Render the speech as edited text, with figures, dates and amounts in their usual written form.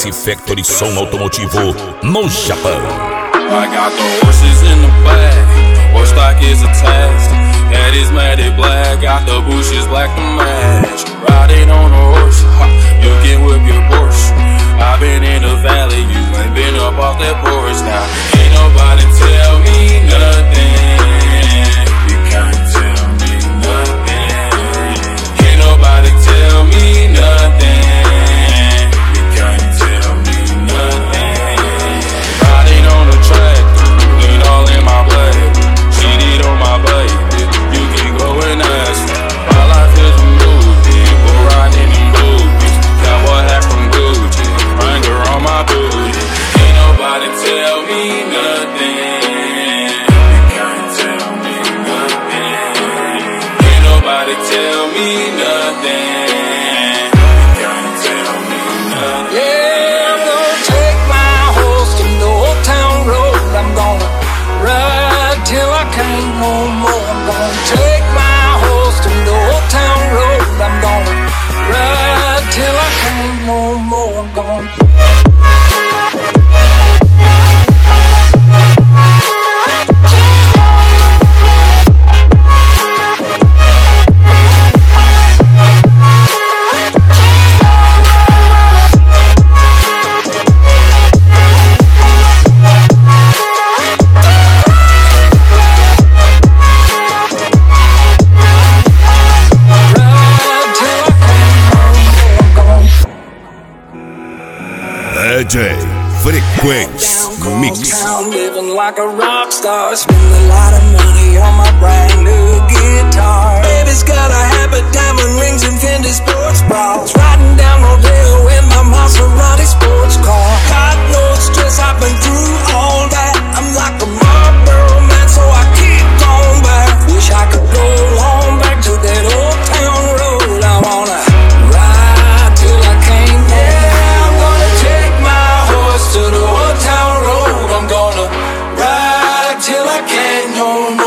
S Factory Som Automotivo no Japão. I got the horses in the back, horse stock is attached. Head is matted black, got the bushes black to match. Riding on a horse, you can whip your Porsche. I've been in the valley, you ain't been up off that porch. Now ain't nobody tell me nothing. You can't tell me nothing. Ain't nobody tell me nothing. You can't tell me nothing. Riding on the track, lean all in my blood. Cheated on my baby, you can go and ask. My life is a movie, we're riding in movies. Cowboy hat from Gucci, Wrangler on my booty. Ain't nobody tell me nothing. You can't tell me nothing. Ain't nobody tell me nothing. You can't tell me nothing. Yeah, I'm gonna take my horse to the old town road. I'm gonna ride till I can't no more. I'm gonna take my horse to the old town road. I'm gonna ride till I can't no more. I'm gonna DJ Frequenz Mix. living like a rock star, spend a lot of money on my brand new guitar. Baby's got a habit, diamond rings and Fendi sports bras. Riding down Rodeo in my Maserati sports car. Got no stress, I've been through all that. I'm like a Marlboro man, so I keep going back. Wish I could go on back to that old town road. I wanna ride till I can't more. Yeah, I'm gonna take my horse to the old town road. I'm gonna ride till I can't no more.